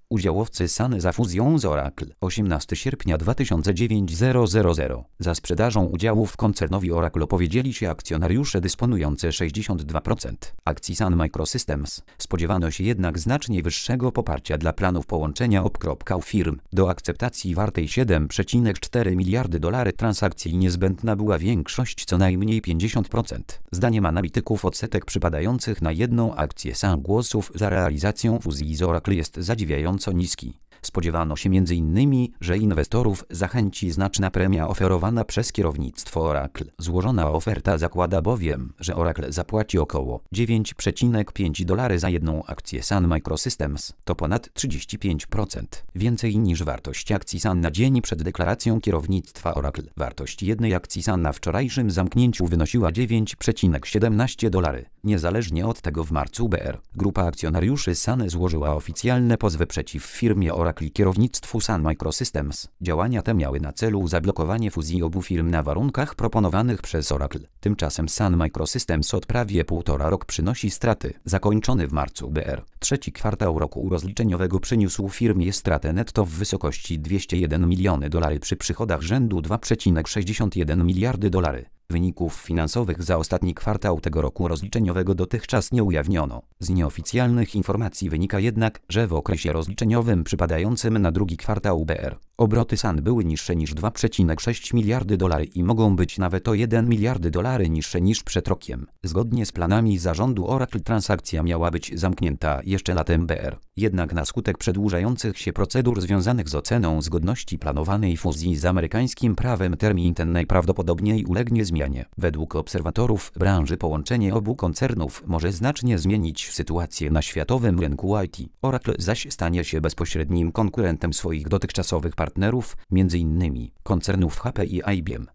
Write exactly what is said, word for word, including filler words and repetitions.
Udziałowcy Sun za fuzją z Oracle. osiemnastego sierpnia dwa tysiące dziewiątego. Za sprzedażą udziałów koncernowi Oracle opowiedzieli się akcjonariusze dysponujący sześćdziesiąt dwa procent akcji Sun Microsystems. Spodziewano się jednak znacznie wyższego poparcia dla planów połączenia op.u firm. Do akceptacji wartej siedem przecinek cztery miliardy dolarów transakcji niezbędna była większość co najmniej pięćdziesiąt procent. Zdaniem analityków odsetek przypadających na jedną akcję Sun głosów za realizacją fuzji z Oracle jest zadziwiająco niski. Spodziewano się między innymi, że inwestorów zachęci znaczna premia oferowana przez kierownictwo Oracle. Złożona oferta zakłada bowiem, że Oracle zapłaci około dziewięć przecinek pięć dolarów za jedną akcję Sun Microsystems, to ponad trzydzieści pięć procent więcej niż wartość akcji Sun na dzień przed deklaracją kierownictwa Oracle. Wartość jednej akcji Sun na wczorajszym zamknięciu wynosiła dziewięć przecinek siedemnaście dolarów. Niezależnie od tego w marcu B R grupa akcjonariuszy Sun złożyła oficjalne pozwy przeciw firmie Oracle i kierownictwu Sun Microsystems. Działania te miały na celu zablokowanie fuzji obu firm na warunkach proponowanych przez Oracle. Tymczasem Sun Microsystems od prawie półtora roku przynosi straty. Zakończony w marcu B R trzeci kwartał roku rozliczeniowego przyniósł firmie stratę netto w wysokości dwieście jeden miliony dolarów przy przychodach rzędu dwa przecinek sześćdziesiąt jeden miliardy dolarów. Wyników finansowych za ostatni kwartał tego roku rozliczeniowego dotychczas nie ujawniono. Z nieoficjalnych informacji wynika jednak, że w okresie rozliczeniowym przypadającym na drugi kwartał B R obroty Sun były niższe niż dwa przecinek sześć miliardy dolarów i mogą być nawet o jeden miliardy dolarów niższe niż przed rokiem. Zgodnie z planami zarządu Oracle transakcja miała być zamknięta jeszcze latem B R. Jednak na skutek przedłużających się procedur związanych z oceną zgodności planowanej fuzji z amerykańskim prawem termin ten najprawdopodobniej ulegnie zmianie. Według obserwatorów branży połączenie obu koncernów może znacznie zmienić sytuację na światowym rynku I T. Oracle zaś stanie się bezpośrednim konkurentem swoich dotychczasowych partnerów, między innymi koncernów H P i I B M.